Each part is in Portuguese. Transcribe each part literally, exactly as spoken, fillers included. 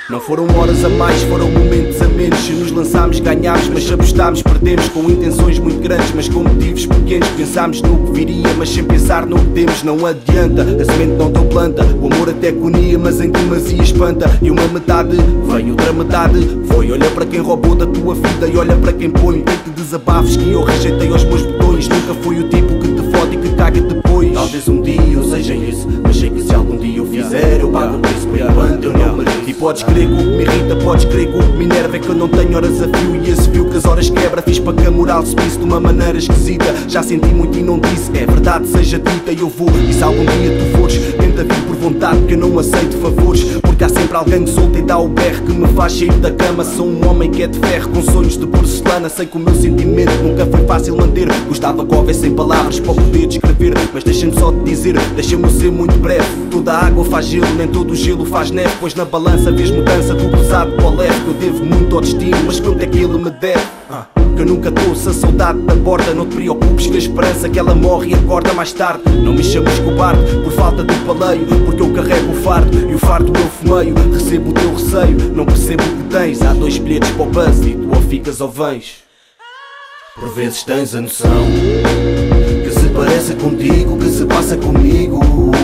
Não foram horas a mais, foram momentos a menos. Se nos lançámos ganhámos, mas se apostámos perdemos. Com intenções muito grandes, mas com motivos pequenos. Pensámos no que viria, mas sem pensar no que temos. Não adianta, a semente não deu planta. O amor até agonia, mas em demasia espanta. E uma metade veio, outra metade foi. Olha para quem roubou da tua vida e olha para quem põe. Tem que desabafes que eu rejeitei aos meus botões. Nunca fui o tipo que te fode e que caga depois. Talvez um dia eu seja isso, mas sei que se algum dia eu fizer, eu pago o preço por enquanto eu não mereço. E podes crer que o que me irrita, podes crer que o que me enerva é que eu não tenho horas a fio. E esse fio que as horas quebra, fiz para que a moral subisse de uma maneira esquisita. Já senti muito e não disse, é verdade seja dita. E eu vou, e se algum dia tu fores, tenta vir por vontade, que eu não aceito favores. Porque há sempre alguém que solta e dá o berro que me faz sair da cama. Sou um homem que é de ferro, com sonhos de porcelana. Sei que o meu sentimento nunca foi fácil manter. Gostava que houvesse sem palavras para poder descrever, mas deixa-me só te dizer, deixa-me ser muito breve. Toda a água faz gelo, nem todo o gelo faz neve. Pois na balança vês mudança do pesado para o leve. Que eu devo muito ao destino, mas quanto é que ele me deve? Ah. Que eu nunca trouxe a saudade da porta. Não te preocupes que a esperança que ela morre e acorda mais tarde. Não me chames cobarde por falta de paleio, porque eu carrego o fardo e o fardo eu fumeio. Recebo o teu receio, não percebo o que tens. Há dois bilhetes para o buzz e tu ou ficas ou vens. Por vezes tens a noção que se parece contigo, que se passa comigo.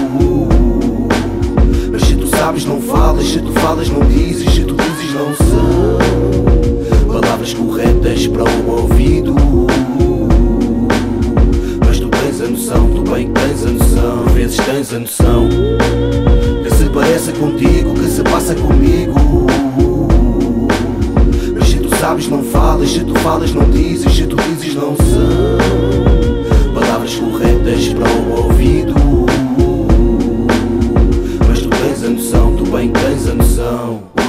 Mas se tu sabes não falas, se tu falas não dizes, se tu dizes não são palavras corretas para o ouvido. Mas tu tens a noção, tu bem tens a noção. Por vezes tens a noção que se parece contigo, que se passa comigo. Mas se tu sabes não falas, se tu falas não dizes, se tu dizes não são palavras corretas para o ouvido. Mas tu tens a noção, tu bem tens a noção.